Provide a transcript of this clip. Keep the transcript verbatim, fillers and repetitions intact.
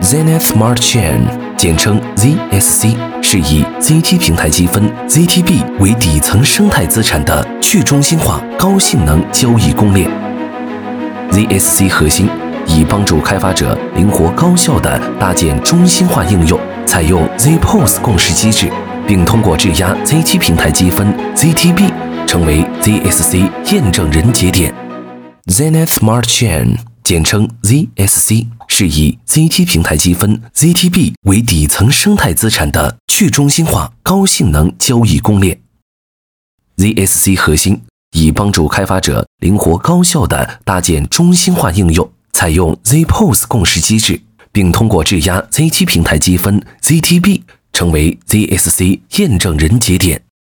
Zenith Smart Chain， 简称 Z S C， 是以 Z T 平台积分 Z T B 为底层生态资产的去中心化高性能交易公链。Z S C 核心以帮助开发者灵活高效地搭建中心化应用，采用 Z P O S 共识机制，并通过质押 Z T 平台积分 Z T B 成为 Z S C 验证人节点。Zenith Smart Chain， 简称 Z S C， 是以 Z T 平台积分 Z T B 为底层生态资产的去中心化高性能交易公链。Z S C 核心以帮助开发者灵活高效地搭建中心化应用，采用 Z P O S 共识机制，并通过质押 Z T 平台积分 Z T B 成为 Z S C 验证人节点。